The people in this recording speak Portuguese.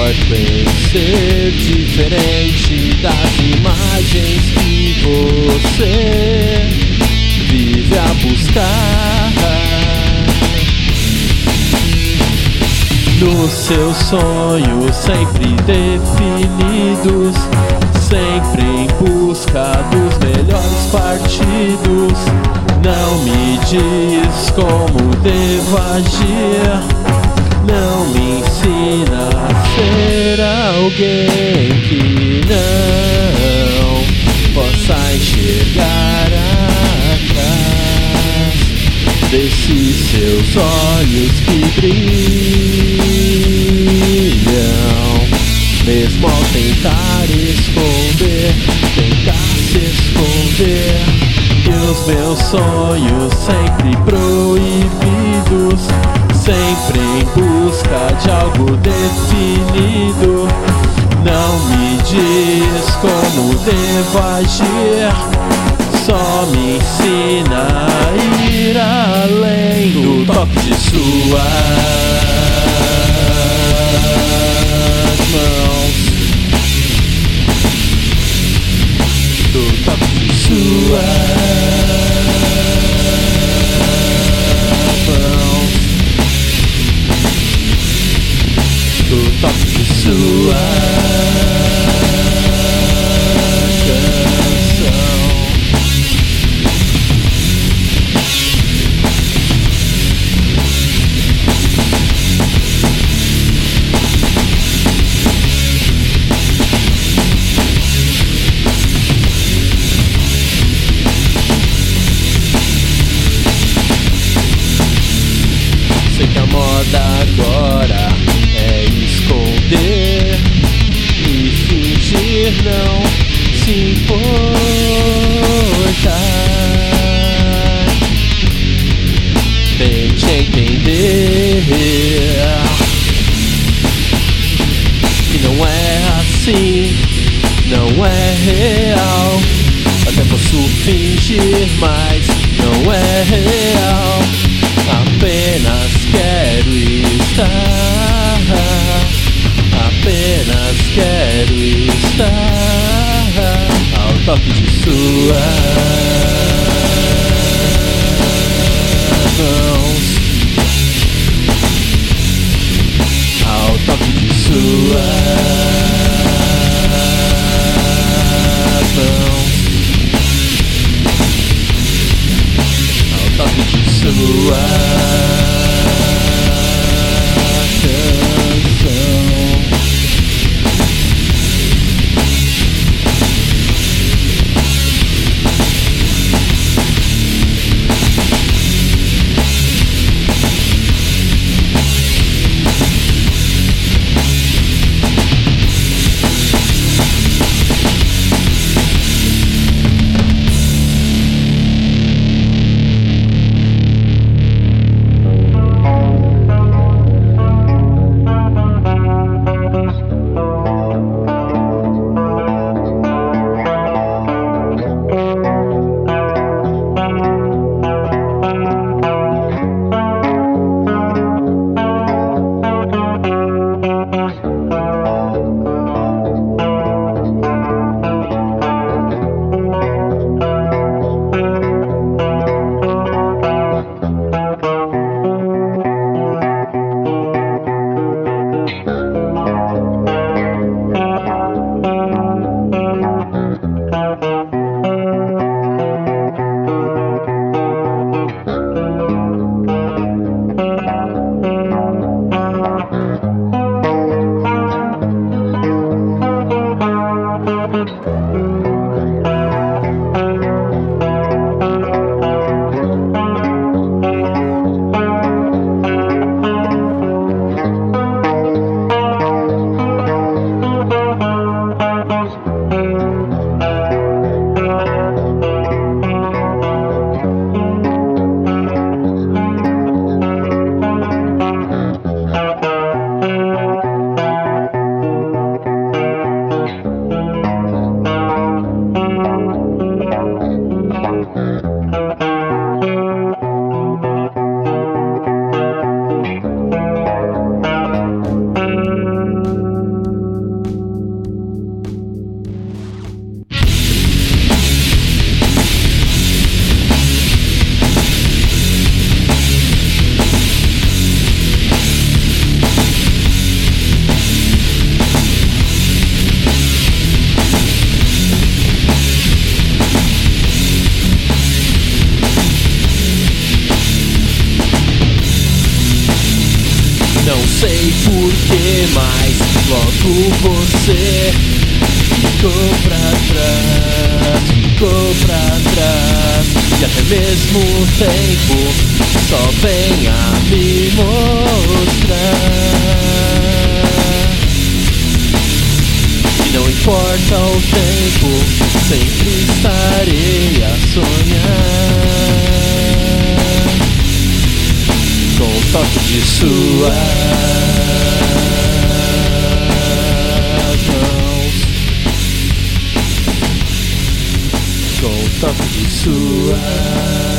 importa em ser diferente das imagens que você vive a buscar. Nos seus sonhos sempre definidos, sempre em busca dos melhores partidos. Não me diz como devo agir, não me ensina a ser alguém que não possa enxergar atrás desses seus olhos que brilham, mesmo ao tentar esconder, tentar se esconder. E os meus sonhos sempre proibidos, sempre em busca de algo definido. Não me diz como devo agir, só me ensina a ir além do toque de suas mãos, do toque de suas mãos, do toque de sua canção. Sei que a moda agora é esconder e fingir não se importar. Tente entender que não é assim, não é real. Até posso fingir, mas não é real. Apenas quero estar, apenas quero estar ao toque de suas mãos, ao toque de suas mãos, ao toque de sua canção. mas logo você ficou pra trás, e até mesmo o tempo só vem a me mostrar que não importa o tempo, sempre estarei a sonhar com o toque de suas mãos, com o toque de suas